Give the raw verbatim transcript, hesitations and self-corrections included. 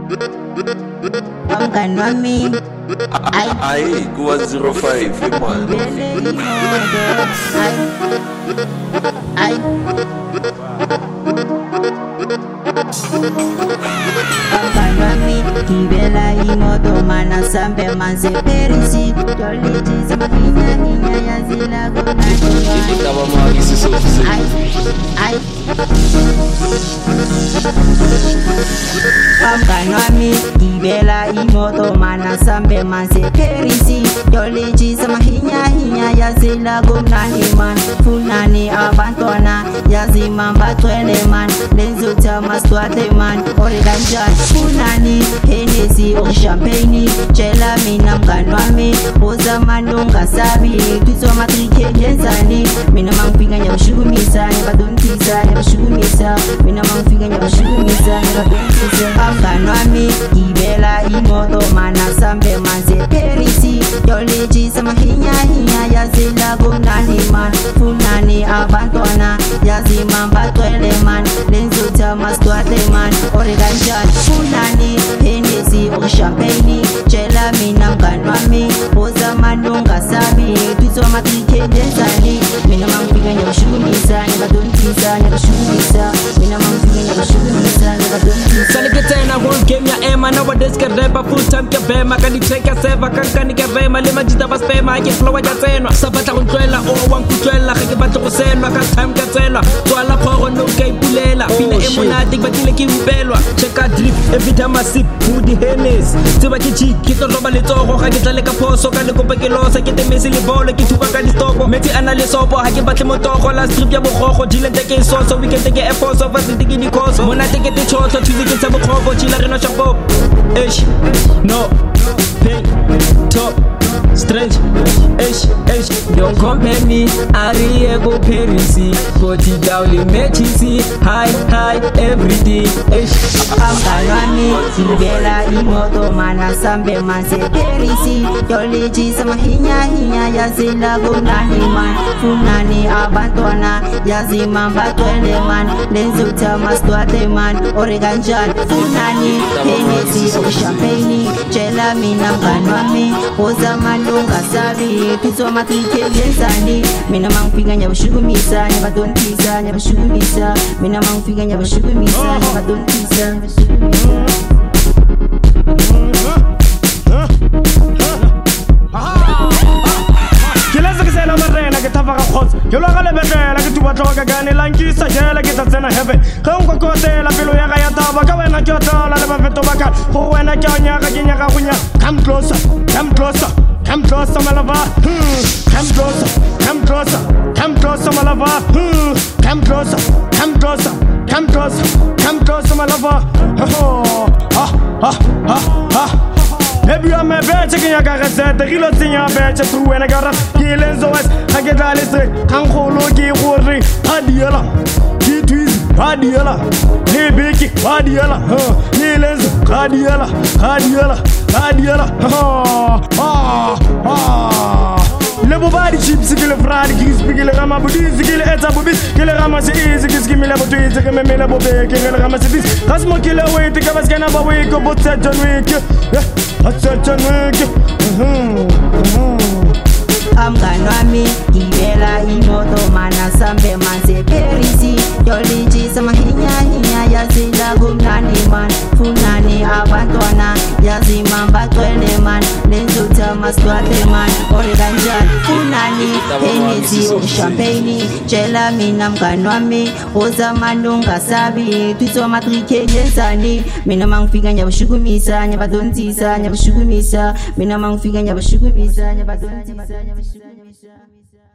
I'm gonna me. Aí, Gua zero five, mano. Ai, ai. Apanami, kibela imoto mana sambe manze perisi. Joliji sama hinya hinya ya zila gona. Ele tava mal aqui se sofreu. Ai, ai. Apanami, kibela imoto mana sambe manze perisi. Joliji sama hinya hinya ya zila gona himan. Funani abantona ya zimamba twele man. Lenzo tama swate man. Oreganjan funani Hennessy or champagne. Chela mina mkanwami Oza manunga sabi Tuzo matrike genzani. Mina mangfinga nyabashugumisa Nyabadontisa nyabashugumisa. Mina mangfinga nyabashugumisa Nyabadontisa Mkanwami Kibela imoto mana sambe manze perisi. Yoleji sama hinya hinya yazila gumnani man. Funani abantwana yazimamba twele man. Lenzo tama swate man. Oreganjan funani Hennessy or champagne. Chela mina mkanwami Oza manunga sabi Tuzo matrike genzani. Mina mangfinga nyabashugumisa Nyabadontisa nyabashugumisa. Mina mangfinga nyabashugumisa Nyabadontisa. Saliketena won't game ya ema. Nowadays ke rapper full time ke bema. Kani check ya seva kankani ke vema. Lima jita va spema ke flow ya tsenwa. Sabata go tlwela o wa nkutwela. Ga ke batla go senwa ka time ke tselwa. Tswala phoro no ke ipulela. Pina e monate ba tlile ke upelwa. Check a drip every time I sip food Hennessy. Tseba ke cheek ke tlo roba letsogo ga ke tla le ka phoso ka le kopa ke losa ke temesi le bolo ke thuka ka distoko. Metsi ana le sopo ha ke batle motogo la strip ya bogogo dilente ke soso we can take a force of us tiki di koso. Mona take the choto tshwitse ke tsa bogogo chila re no shapo. Eish no pain top strange eish eish don't compare me. Ari go perisi but it down the matchisi high high every day. Eish Amkanwami Kibela imoto mana sambe manze perisi. Yoleji sama hinya hinya yazila gumnani man. Funani abantwana yazimamba twele man. Lenzo tama swate man. Oreganjan funani Hennessy or champagne. Chela mina mkanwami Oza manunga sabi Tuzo matrike genzani. Mina mangfinga nyabashugumisa Nyabadontisa nyabashugumisa. Mina mangfinga nyabashugumisa Nyabadontisa. Kileza kisela marena ke tafaka khotsa. Ke lo gale betlela ke tuba tloka gane lankisa jela ke tsena heaven. Ga nko kotela pelo ya ga ya taba ka wena ke otla le ba feto baka. Go wena ke onyaga ke nyaga go nya. Come closer, come closer, come closer my lover. Come closer, come closer, come closer my lover. Come closer, come closer, come closer, come closer my lover. Oh, ah, ah, ah, ah. Maybe I'm a bitch, I can't get the real thing. I'm a bitch, through and I got a Gilenzo West. I get all this, can't hold okay, worry. Adiala, Kitwiz, Adiala, hey, Becky, Adiala, Gilenzo, Adiala, Adiala, Adiala, ah, ah. Le bobadi chips ki le fradi ki spiki le rama budi ki le eta bobis ki le rama se easy ki ski me le botu ki me me le bobe ki le rama se bis kasmo ki le wait ki bas kana ba we ko bot set John Wick eh set John Wick Amkanwami Kibela imoto mana sambe manze perisi. Yoleji sama hinya hinya yazila gumnani man. Funani abantwana yazimamba twele man. Lenzo tama swate man. Oreganjan funani Hennessy or champagne. Chela mina mkanwami Oza manunga sabi Tuzo matrike genzani. Mina mangfinga nyabashugumisa Nyabadontisa nyabashugumisa. Mina mangfinga nyabashugumisa Nyabadontisa nyabashugumisa.